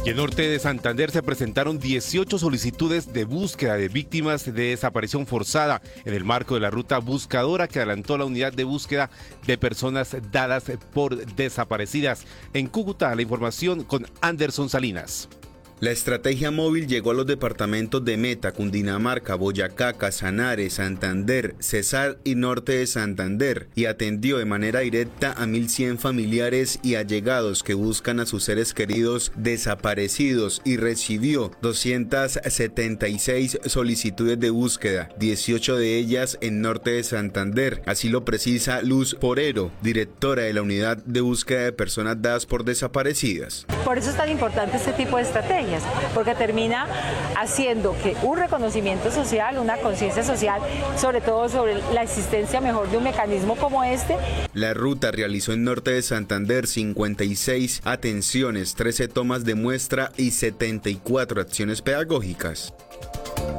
Y en Norte de Santander se presentaron 18 solicitudes de búsqueda de víctimas de desaparición forzada en el marco de la ruta buscadora que adelantó la unidad de búsqueda de personas dadas por desaparecidas. En Cúcuta, la información con Anderson Salinas. La estrategia móvil llegó a los departamentos de Meta, Cundinamarca, Boyacá, Casanare, Santander, Cesar y Norte de Santander y atendió de manera directa a 1.100 familiares y allegados que buscan a sus seres queridos desaparecidos y recibió 276 solicitudes de búsqueda, 18 de ellas en Norte de Santander. Así lo precisa Luz Porero, directora de la unidad de búsqueda de personas dadas por desaparecidas. Por eso es tan importante este tipo de estrategias, porque termina haciendo que un reconocimiento social, una conciencia social, sobre todo sobre la existencia mejor de un mecanismo como este. La ruta realizó en Norte de Santander 56 atenciones, 13 tomas de muestra y 74 acciones pedagógicas.